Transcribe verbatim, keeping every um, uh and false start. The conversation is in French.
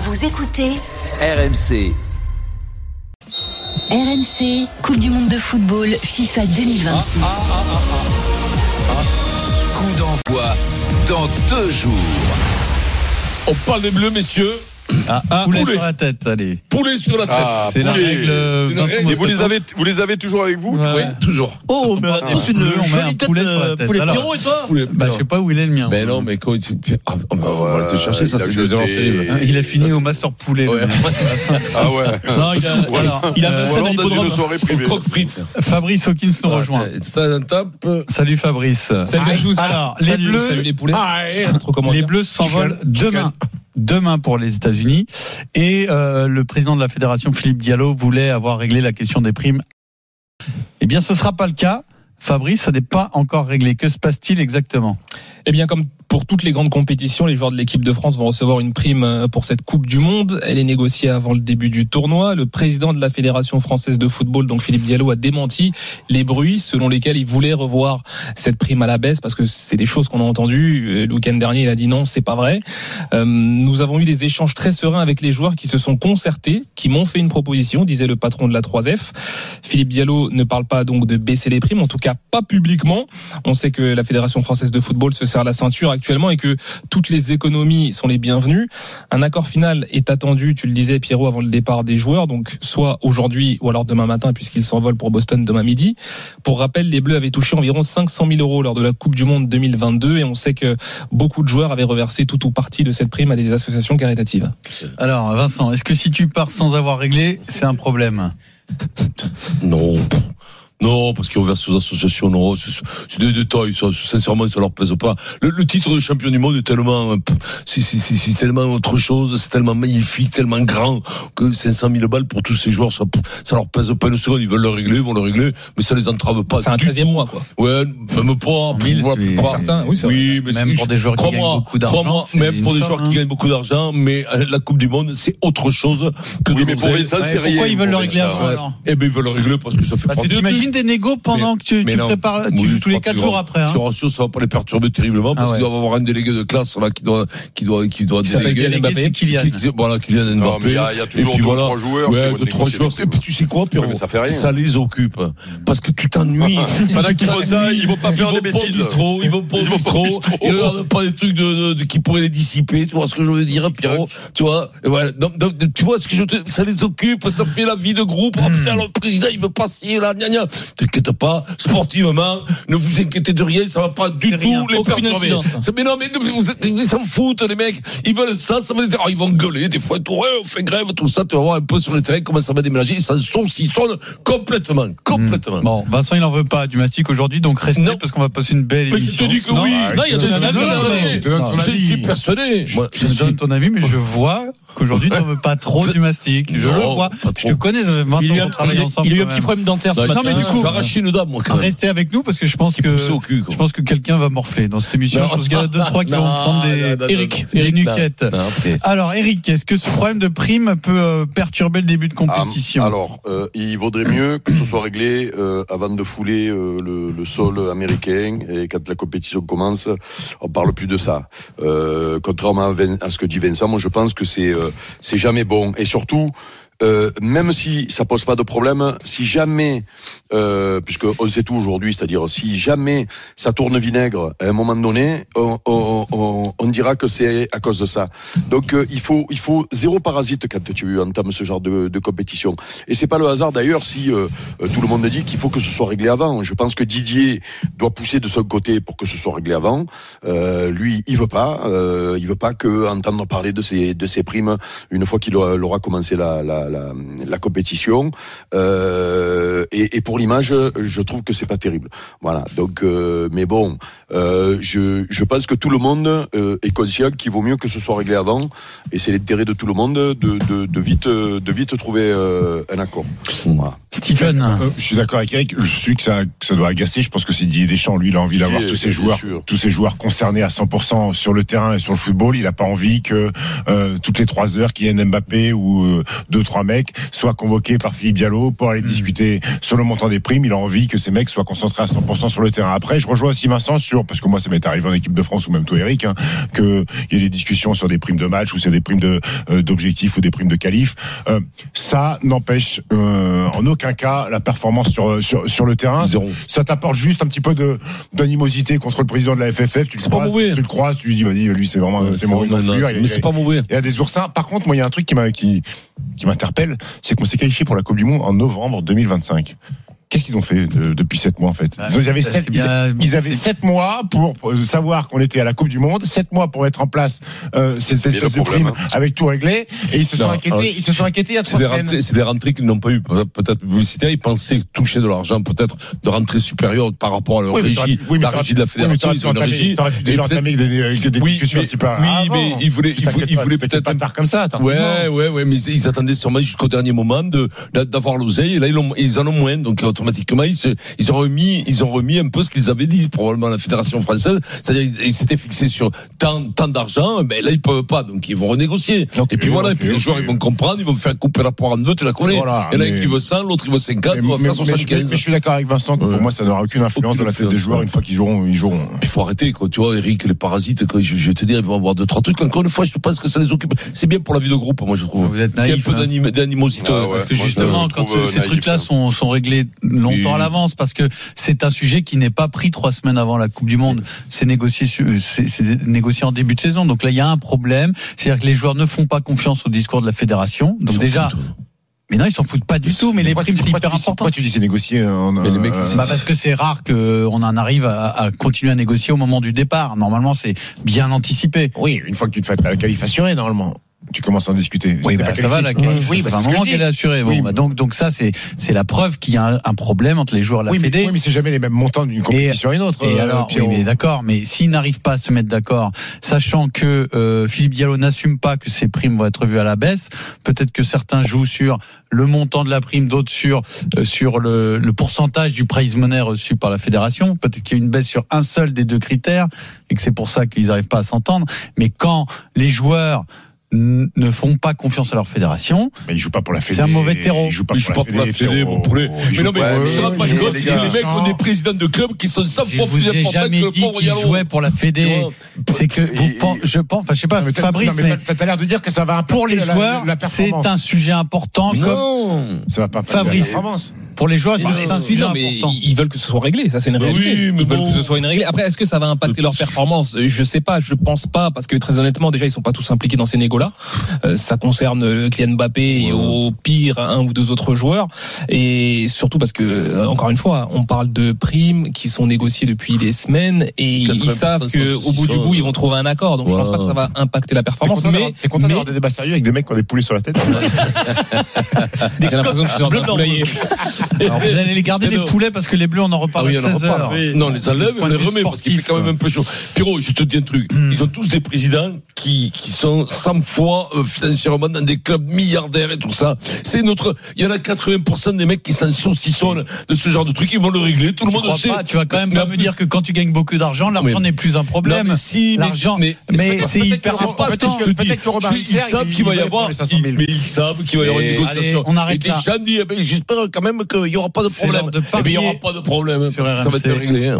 Vous écoutez R M C. R M C, Coupe du Monde de football FIFA deux mille vingt-six. Ah, ah, ah, ah, ah. Coup d'envoi dans deux jours. On parle des Bleus, messieurs. Ah, ah, poulet, poulet sur la tête, allez. Poulet sur la tête. Ah, c'est poulet. La règle. règle. Et vous les avez, vous les avez toujours avec vous? Ouais. Oui, toujours. Oh, mais ah, tous une jolie tête. Poulet sur la tête. Poulet. Pierrot et toi? Poulet. Bah, je sais pas où il est le mien. Mais non, mais quand il ah, oh, bah, on va te chercher, ça c'est des erreurs terribles. Il a fini au Master Poulet. Ouais. Ah ouais. Non, il a, voilà. il a ou alors dans une soirée privée. Croque-frites. Fabrice Hawkins nous rejoint. Salut Fabrice. Salut à tous. Alors, les Bleus. Salut les poulets. Les Bleus s'envolent demain. Demain pour les États-Unis et euh, le président de la fédération Philippe Diallo voulait avoir réglé la question des primes. Eh bien, ce sera pas le cas. Fabrice, ça n'est pas encore réglé. Que se passe-t-il exactement ? Eh bien, comme pour toutes les grandes compétitions, les joueurs de l'équipe de France vont recevoir une prime pour cette Coupe du Monde. Elle est négociée avant le début du tournoi. Le président de la Fédération française de football, donc Philippe Diallo, a démenti les bruits selon lesquels il voulait revoir cette prime à la baisse parce que c'est des choses qu'on a entendues. Le week-end dernier, il a dit non, c'est pas vrai. Euh, nous avons eu des échanges très sereins avec les joueurs qui se sont concertés, qui m'ont fait une proposition, disait le patron de la trois F. Philippe Diallo ne parle pas donc de baisser les primes, en tout cas pas publiquement. On sait que la Fédération française de football se serre la ceinture actuellement et que toutes les économies sont les bienvenues. Un accord final est attendu, tu le disais Pierrot, avant le départ des joueurs, donc soit aujourd'hui ou alors demain matin puisqu'ils s'envolent pour Boston demain midi. Pour rappel, les Bleus avaient touché environ cinq cent mille euros lors de la Coupe du Monde deux mille vingt-deux et on sait que beaucoup de joueurs avaient reversé tout ou partie de cette prime à des associations caritatives. Alors Vincent, est-ce que si tu pars sans avoir réglé, c'est un problème ? Non. Non, parce qu'ils reversent aux associations, non, c'est, c'est des détails, ça, sincèrement, ça leur pèse pas. Le, le titre de champion du monde est tellement, c'est, c'est, c'est, c'est tellement autre chose, c'est tellement magnifique, tellement grand, que cinq cent mille balles pour tous ces joueurs, ça, ça leur pèse pas une seconde, ils veulent le régler, ils vont le régler, mais ça les entrave pas. C'est un treizième mois, quoi. Ouais, même pas. mille, c'est pas certains, oui, c'est oui, mais même pour des joueurs qui gagnent beaucoup d'argent. Crois-moi, même pour des joueurs qui gagnent beaucoup d'argent, mais la Coupe du Monde, c'est autre chose que oui, de mais pour ça, c'est rien. Pourquoi ils veulent le régler avant, alors? Eh ben, ils veulent le régler parce que ça fait parce que t'imagines des négos pendant que tu, tu prépares, tu oui, joues tous les quatre jours après. Hein. Je te rassure, ça va pas les perturber terriblement parce ah ouais. qu'ils doivent avoir un délégué de classe là qui doit, qui doit, qui doit qui déléguer. S'appelle Mbappé, Kylian. Qui, qui, voilà, Kylian Mbappé. Il y a, y a toujours deux, voilà. trois joueurs. Ouais, deux, trois joueurs. Et puis tu sais quoi, Pierrot? Ouais, ça fait rien. Ça les occupe parce que tu t'ennuies. Pendant qu'ils font ça, ils vont pas faire des bêtises. Ils vont pas au bistrot. Ils regardent pas des trucs de qui pourraient les dissiper. Tu vois ce que je veux dire, Pierrot? Tu vois? Voilà. Donc, tu vois ce que je te, ça les occupe. Ça fait la vie de groupe. Ah putain, le président il veut pas signer là, gna gna. T'inquiète pas, sportivement. Ne vous inquiétez de rien, ça va pas du tout les perturber. Mais non, mais vous êtes, ils s'en foutent, les mecs. Ils veulent ça, ça va dire, oh, ils vont gueuler, des fois, tout, ouais, on fait grève, tout ça, tu vas voir un peu sur le terrain comment ça va déménager. Ils s'en saucissonnent complètement, complètement. Mmh. Bon, Vincent, il en veut pas du mastic aujourd'hui, donc restez non. parce qu'on va passer une belle émission. Mais je te dis que non, oui. Non, il y a ton avis. Je suis persuadé. Moi, je donne ton avis, mais je vois qu'aujourd'hui, tu n'en veux pas trop du mastic. Je le vois. Je te connais, maintenant, on travaille ensemble. Il y a eu un petit problème dentaire ce matin. Non, mais du coup, je vais arracher une dame, moi, quand même. Restez avec nous parce que je pense que cul, je pense que quelqu'un va morfler dans cette émission. Non, je pense qu'il y en a deux trois qui non, vont prendre des non, non, Eric, non, des nuquettes. Non, okay. Alors Eric, est-ce que ce problème de prime peut euh, perturber le début de compétition? ah, Alors, euh, il vaudrait mieux que ce soit réglé euh, avant de fouler euh, le, le sol américain et quand la compétition commence, on parle plus de ça. Euh, contrairement à, Vin, à ce que dit Vincent, moi je pense que c'est euh, c'est jamais bon et surtout. Euh, même si ça pose pas de problème, si jamais, euh, puisque on sait tout aujourd'hui, c'est-à-dire si jamais ça tourne vinaigre à un moment donné, on, on, on, on dira que c'est à cause de ça. Donc euh, il faut il faut zéro parasite quand tu entames ce genre de, de compétition. Et c'est pas le hasard d'ailleurs si euh, tout le monde dit qu'il faut que ce soit réglé avant. Je pense que Didier doit pousser de son côté pour que ce soit réglé avant. Euh, lui, il veut pas, euh, il veut pas que entendre parler de ces de ces primes une fois qu'il aura, aura commencé la, la La, la compétition euh, et, et pour l'image je trouve que c'est pas terrible voilà donc euh, mais bon euh, je, je pense que tout le monde euh, est conscient qu'il vaut mieux que ce soit réglé avant et c'est l'intérêt de tout le monde de, de, de vite de vite trouver euh, un accord voilà. Stephen. Euh, je suis d'accord avec Eric. Je suis que ça, que ça doit agacer. Je pense que c'est Didier Deschamps. Lui, il a envie d'avoir tous ces joueurs, sûr. tous ces joueurs concernés à cent pour cent sur le terrain et sur le football. Il a pas envie que euh, toutes les trois heures, Kylian Mbappé ou euh, deux trois mecs soient convoqués par Philippe Diallo pour aller mmh. discuter sur le montant des primes. Il a envie que ces mecs soient concentrés à cent pour cent sur le terrain. Après, je rejoins aussi Vincent sur, parce que moi, ça m'est arrivé en équipe de France ou même toi, Eric, hein, que il y a des discussions sur des primes de match ou sur des primes de euh, d'objectifs ou des primes de qualif. Euh, ça n'empêche euh, en aucun cas la performance sur, sur, sur le terrain. Zéro. Ça t'apporte juste un petit peu de, d'animosité contre le président de la F F F. Tu le, croises, tu le croises, tu lui dis, vas-y, lui, c'est vraiment, ouais, c'est mon enflure. Mais c'est pas mauvais. Il y a des oursins. Par contre, moi, il y a un truc qui m'a, qui, qui m'interpelle, c'est qu'on s'est qualifié pour la Coupe du Monde en novembre deux mille vingt-cinq. Qu'est-ce qu'ils ont fait de, depuis sept mois en fait? Ils avaient sept, bien, ils avaient sept mois pour savoir qu'on était à la Coupe du Monde, sept mois pour mettre en place euh, cette espèce de prime avec tout réglé, et ils se sont non, inquiétés. Alors, ils se sont inquiétés il y a trois semaines. C'est des rentrées qu'ils n'ont pas eu, peut-être publicitaires. Ils pensaient toucher de l'argent, peut-être de rentrées supérieures par rapport à leur oui, régie, oui, la régie de la fédération. Ils ont une régie. T'aurais pu déjà entamer des discussions un petit peu. Oui, mais ils voulaient, ils voulaient peut-être pas tard comme ça. Ouais, ouais, ouais, mais ils attendaient sûrement jusqu'au dernier moment de d'avoir l'oseille, et là ils en ont moins, donc automatiquement ils se Ils ont remis, ils ont remis un peu ce qu'ils avaient dit, probablement à la Fédération française. C'est-à-dire, ils s'étaient fixés sur tant, tant d'argent, mais là, ils peuvent pas. Donc, ils vont renégocier. Okay, et puis voilà, okay, et puis okay, les joueurs, okay. ils vont comprendre, ils vont faire couper la poire en deux, tu la connais. Voilà, il y en a un qui veut cent, l'autre, il veut cinquante, on va faire soixante-quinze. Mais, mais je suis d'accord avec Vincent que ouais. pour moi, ça n'aura aucune influence dans la tête des joueurs une fois qu'ils joueront, ils joueront. Il faut arrêter, quoi. Tu vois, Eric, les parasites, quoi, je, je vais te dire, ils vont avoir deux, trois trucs. Encore une fois, je pense que ça les occupe. C'est bien pour la vie de groupe, moi, je trouve. Vous êtes naïf. Il y a un peu hein. d'animosité. Ah ouais, parce que justement, quand ces trucs-là sont, sont réglés longtemps à l'avance, parce que c'est un sujet qui n'est pas pris trois semaines avant la Coupe du Monde. C'est négocié, c'est, c'est négocié en début de saison. Donc là, il y a un problème. C'est-à-dire que les joueurs ne font pas confiance au discours de la fédération. Donc déjà. Mais non, ils s'en foutent pas du tout. Mais les primes, c'est hyper important. Pourquoi tu dis c'est négocié en, mais les mecs, euh, bah parce que c'est rare qu'on en arrive à, à continuer à négocier au moment du départ. Normalement, c'est bien anticipé. Oui, une fois que tu te fais la qualif assurée, normalement. Tu commences à en discuter. Oui, bah, ça va, la qualif. Oui, bah, c'est un moment qu'elle est assurée. Bon, oui. bah, donc, donc ça, c'est, c'est la preuve qu'il y a un, un problème entre les joueurs de la oui, Fédé. Mais, oui, mais c'est jamais les mêmes montants d'une compétition et, à une autre. Et euh, alors, oui, mais d'accord, mais s'ils n'arrivent pas à se mettre d'accord, sachant que euh, Philippe Diallo n'assume pas que ces primes vont être revues à la baisse, peut-être que certains jouent sur le montant de la prime, d'autres sur euh, sur le, le pourcentage du prize money reçu par la fédération. Peut-être qu'il y a une baisse sur un seul des deux critères et que c'est pour ça qu'ils n'arrivent pas à s'entendre. Mais quand les joueurs ne font pas confiance à leur fédération. Mais ils jouent pas pour la fédé. C'est un mauvais terreau. Ils jouent pas ils pour, jouent la, pas fédé, pour la fédé, vous pouvez. Mais non, mais ouais, tu te rends pas compte que les mecs ont des présidents de clubs qui sont cent fois plus importants que le pauvre Diallo. Ils jouaient pour la fédé. C'est que vous pensez, je pense, enfin, je sais pas, non, Fabrice, non, mais t'as, t'as l'air de dire que ça va impacter pour les la, joueurs, la, la c'est un sujet important. Non, ça va pas Fabrice. Pour les joueurs, c'est un sujet mais important. Ils veulent que ce soit réglé, ça c'est une réalité. Oui, mais ils veulent bon. que ce soit une réglée. Après, est-ce que ça va impacter leur performance? Je sais pas, je pense pas, parce que très honnêtement, déjà ils sont pas tous impliqués dans ces négos-là. Euh, ça concerne Kylian Mbappé ouais. et au pire un ou deux autres joueurs. Et surtout parce que, encore une fois, on parle de primes qui sont négociées depuis des semaines et ils savent que au bout du bout ils vont trouver un accord. Donc ouais. je pense pas que ça va impacter la performance. T'es content, mais d'avoir, t'es content mais... d'avoir des débats sérieux avec des mecs qui ont des poulets sur la tête? J'ai l'impression que je suis en train de poulailler. Alors, vous allez les garder les poulets parce que les bleus on en reparle ah oui, à seize heures. Oui. Non, on les enlève, on les remet parce qu'il fait quand même un peu chaud. Pierrot, je te dis un truc. Mm. Ils ont tous des présidents qui, qui sont cent fois euh, financièrement dans des clubs milliardaires et tout ça. C'est notre, il y en a quatre-vingts pour cent des mecs qui s'en saucissonnent de ce genre de trucs. Ils vont le régler. Tout le monde le sait. Pas, tu vas quand même pas me dire que quand tu gagnes beaucoup d'argent, l'argent mais, n'est plus un problème. Non, mais si, l'argent, mais, mais, mais c'est hyper important. Peut-être que Robert Ils savent qu'il va y avoir, mais ils savent qu'il va y avoir une négociation. On arrête là. Et des gens disent, j'espère quand même qu'il y aura pas de problème. Eh bien, il y aura pas de problème. Ça va être réglé.